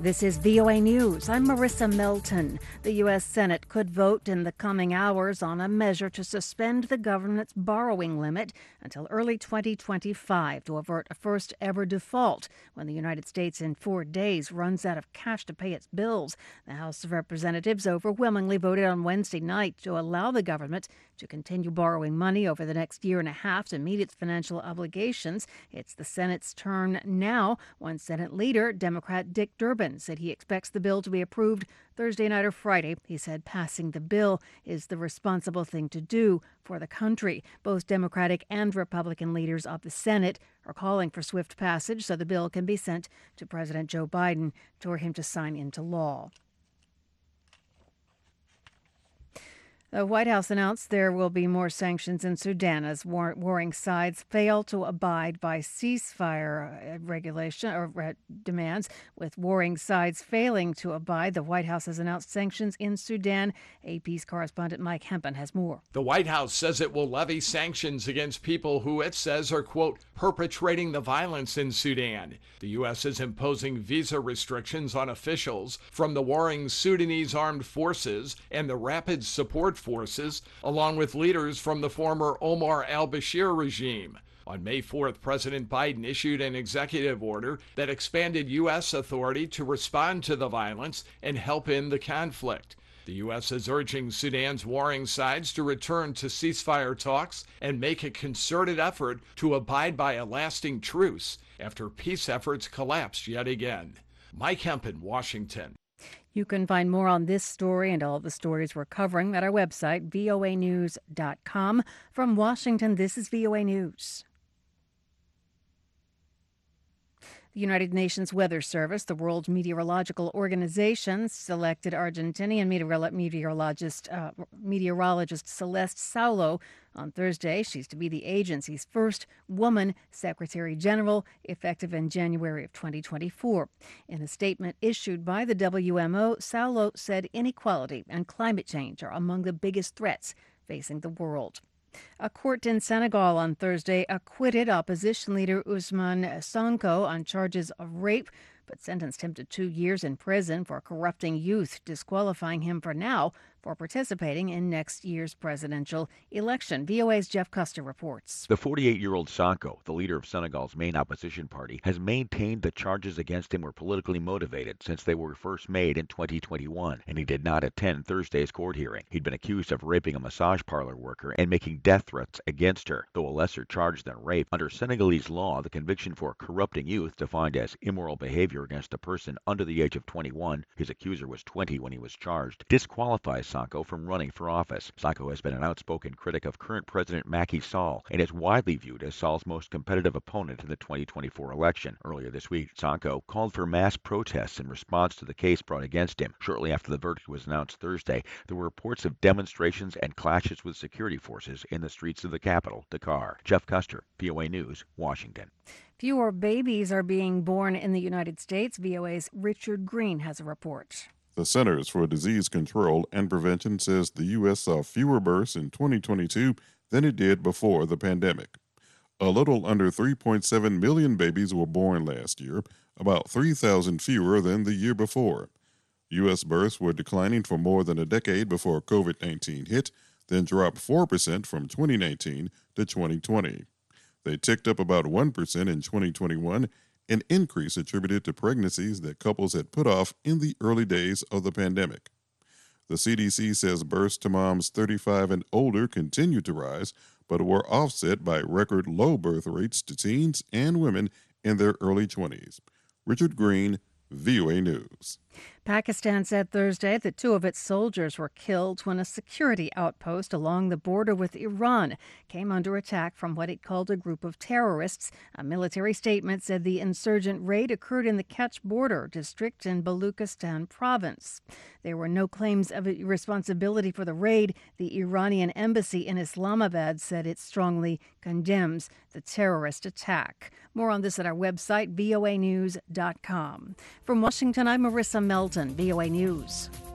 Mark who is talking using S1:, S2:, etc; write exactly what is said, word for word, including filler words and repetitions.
S1: This is V O A News. I'm Marissa Melton. The U S. Senate could vote in the coming hours on a measure to suspend the government's borrowing limit until early twenty twenty-five to avert a first-ever default when the United States in four days runs out of cash to pay its bills. The House of Representatives overwhelmingly voted on Wednesday night to allow the government to continue borrowing money over the next year and a half to meet its financial obligations. It's the Senate's turn now. One Senate leader, Democrat Dick Durbin, said he expects the bill to be approved Thursday night or Friday. He said passing the bill is the responsible thing to do for the country. Both Democratic and Republican leaders of the Senate are calling for swift passage so the bill can be sent to President Joe Biden for him to sign into law. The White House announced there will be more sanctions in Sudan as war- warring sides fail to abide by ceasefire regulation or uh, demands. With warring sides failing to abide, the White House has announced sanctions in Sudan. A P's correspondent Mike Hempen has more.
S2: The White House says it will levy sanctions against people who it says are, quote, perpetrating the violence in Sudan. The U S is imposing visa restrictions on officials from the warring Sudanese armed forces and the Rapid Support Forces, along with leaders from the former Omar al-Bashir regime. On May fourth, President Biden issued an executive order that expanded U S authority to respond to the violence and help end the conflict. The U S is urging Sudan's warring sides to return to ceasefire talks and make a concerted effort to abide by a lasting truce after peace efforts collapsed yet again. Mike Hempen, Washington.
S1: You can find more on this story and all the stories we're covering at our website, V O A news dot com. From Washington, this is V O A News. The United Nations Weather Service, the World Meteorological Organization, selected Argentinian meteorolo- meteorologist, uh, meteorologist Celeste Saulo on Thursday. She's to be the agency's first woman Secretary General, effective in January of twenty twenty-four. In a statement issued by the W M O, Saulo said inequality and climate change are among the biggest threats facing the world. A court in Senegal on Thursday acquitted opposition leader Ousmane Sonko on charges of rape, but sentenced him to two years in prison for corrupting youth, disqualifying him for now for participating in next year's presidential election. V O A's Jeff Custer reports.
S3: The forty-eight-year-old Sonko, the leader of Senegal's main opposition party, has maintained that charges against him were politically motivated since they were first made in twenty twenty-one, and he did not attend Thursday's court hearing. He'd been accused of raping a massage parlor worker and making death threats against her, though a lesser charge than rape. Under Senegalese law, the conviction for corrupting youth, defined as immoral behavior against a person under the age of twenty-one, his accuser was twenty when he was charged, disqualifies Sonko from running for office. Sonko has been an outspoken critic of current President Macky Sall and is widely viewed as Sall's most competitive opponent in the twenty twenty-four election. Earlier this week, Sonko called for mass protests in response to the case brought against him. Shortly after the verdict was announced Thursday, there were reports of demonstrations and clashes with security forces in the streets of the capital, Dakar. Jeff Custer, V O A News, Washington.
S1: Fewer babies are being born in the United States. V O A's Richard Green has a report.
S4: The Centers for Disease Control and Prevention says the U S saw fewer births in twenty twenty-two than it did before the pandemic. A little under three point seven million babies were born last year, about three thousand fewer than the year before. U S births were declining for more than a decade before covid nineteen hit, then dropped four percent from twenty nineteen to twenty twenty. They ticked up about one percent in twenty twenty-one, an increase attributed to pregnancies that couples had put off in the early days of the pandemic. The C D C says births to moms thirty-five and older continued to rise, but were offset by record low birth rates to teens and women in their early twenties. Richard Green, V O A News.
S1: Pakistan said Thursday that two of its soldiers were killed when a security outpost along the border with Iran came under attack from what it called a group of terrorists. A military statement said the insurgent raid occurred in the Kech border district in Baluchistan province. There were no claims of responsibility for the raid. The Iranian embassy in Islamabad said it strongly condemns the terrorist attack. More on this at our website, V O A news dot com. From Washington, I'm Marissa Melton, V O A News.